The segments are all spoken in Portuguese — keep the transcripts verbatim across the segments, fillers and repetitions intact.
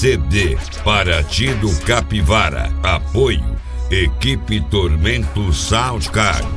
C D Paraty do Capivara. Apoio Equipe Tormento Soundcard.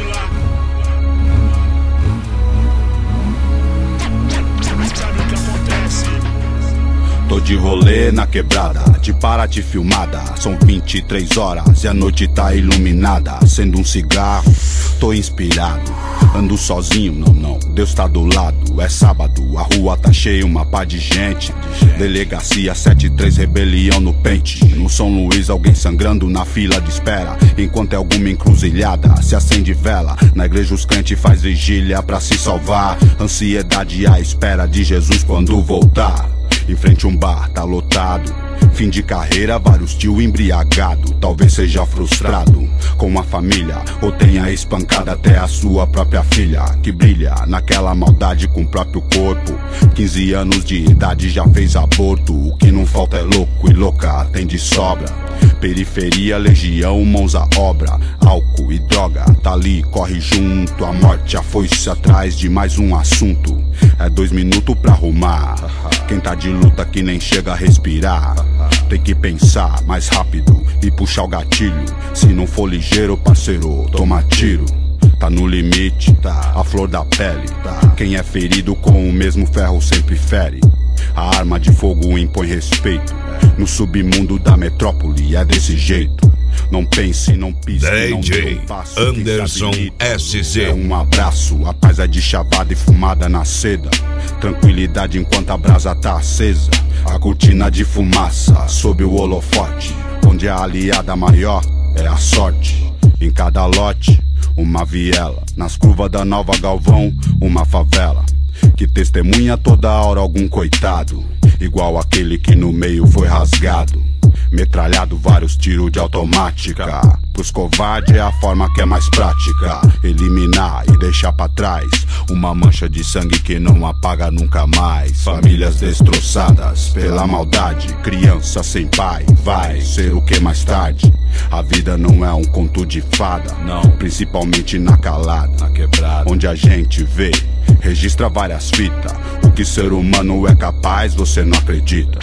Tô de rolê na quebrada, de Paraty filmada. São vinte e três horas e a noite tá iluminada. Acendo um cigarro, tô inspirado. Ando sozinho, não, não, Deus tá do lado. É sábado, a rua tá cheia, uma pá de gente. Delegacia sete três, rebelião no pente. No São Luís, alguém sangrando na fila de espera. Enquanto é alguma encruzilhada, se acende vela. Na igreja os crentes faz vigília pra se salvar. Ansiedade à espera de Jesus quando voltar. Em frente um bar, tá lotado. Fim de carreira, vários tio embriagado. Talvez seja frustrado com a família, ou tenha espancado até a sua própria filha, que brilha naquela maldade com o próprio corpo. Quinze anos de idade já fez aborto. O que não falta é louco e louca, tem de sobra. Periferia, legião, mãos à obra. Álcool e droga, tá ali, corre junto. A morte, a foice atrás de mais um assunto. É dois minutos pra arrumar. Quem tá de luta que nem chega a respirar. Tem que pensar mais rápido e puxar o gatilho. Se não for ligeiro, parceiro, toma tiro. Tá no limite, tá, a flor da pele, tá. Quem é ferido com o mesmo ferro sempre fere. A arma de fogo impõe respeito. No submundo da metrópole é desse jeito. Não pense, não pise, não dê um passo. Anderson S C. É um abraço, a paz é de chavada e fumada na seda. Tranquilidade enquanto a brasa tá acesa. A cortina de fumaça sob o holofote. Onde a aliada maior é a sorte. Em cada lote, uma viela. Nas curvas da Nova Galvão, uma favela. Que testemunha toda hora algum coitado. Igual aquele que no meio foi rasgado. Metralhado vários tiros de automática. Pros covardes é a forma que é mais prática. Eliminar e deixar pra trás uma mancha de sangue que não apaga nunca mais. Famílias destroçadas pela maldade. Criança sem pai, vai ser o que mais tarde. A vida não é um conto de fada, não. Principalmente na calada, na quebrada, onde a gente vê, registra várias fitas. O que ser humano é capaz, você não acredita.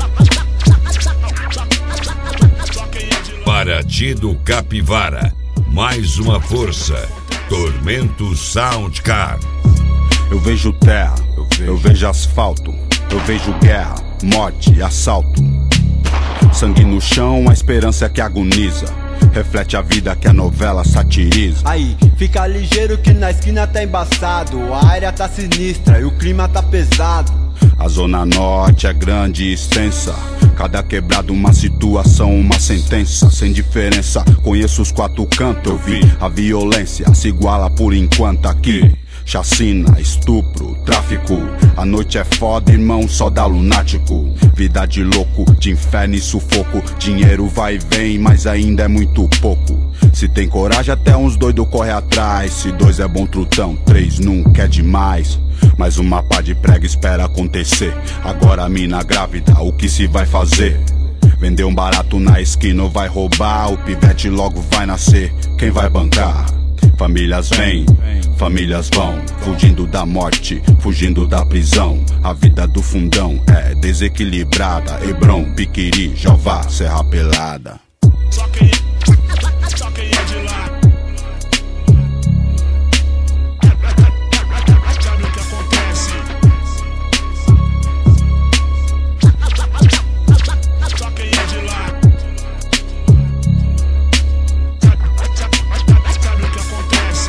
Paraty do Capivara, mais uma força. Tormento Soundcard. Eu vejo terra, eu vejo, eu vejo asfalto. Eu vejo guerra, morte e assalto. Sangue no chão, a esperança que agoniza. Reflete a vida que a novela satiriza. Aí, fica ligeiro que na esquina tá embaçado. A área tá sinistra e o clima tá pesado. A zona norte é grande e extensa. Cada quebrada uma situação, uma sentença. Sem diferença, conheço os quatro cantos. Eu vi a violência se iguala por enquanto aqui. Chacina, estupro, tráfico. A noite é foda, irmão, só dá lunático. Vida de louco, de inferno e sufoco. Dinheiro vai e vem, mas ainda é muito pouco. Se tem coragem até uns doidos corre atrás. Se dois é bom trutão, três nunca é demais. Mais uma pá de prega espera acontecer. Agora a mina grávida, o que se vai fazer? Vender um barato na esquina ou vai roubar? O pivete logo vai nascer, quem vai bancar? Famílias vêm, famílias vão, fugindo da morte, fugindo da prisão. A vida do fundão é desequilibrada. Hebron, Piquiri, Jová, Serra Pelada. Só quem, só quem é de lá. Sabe o que acontece? Só quem é de lá. Sabe o que acontece?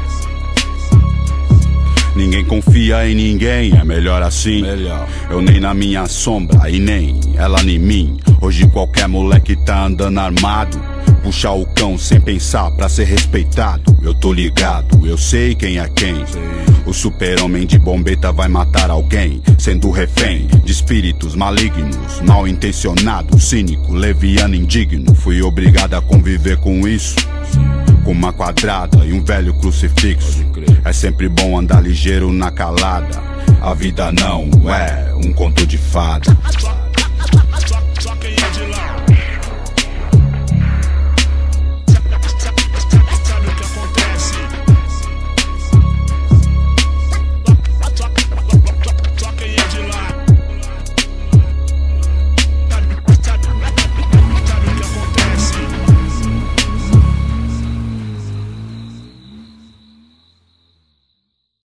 Ninguém confia em ninguém, é melhor assim. Melhor. Eu nem na minha sombra e nem ela em mim. Hoje qualquer moleque tá andando armado. Puxar o cão sem pensar pra ser respeitado. Eu tô ligado, eu sei quem é quem. O super-homem de bombeta vai matar alguém, sendo refém de espíritos malignos, mal intencionado, cínico, leviano, indigno. Fui obrigado a conviver com isso, com uma quadrada e um velho crucifixo. É sempre bom andar ligeiro na calada. A vida não é um conto de fada. Só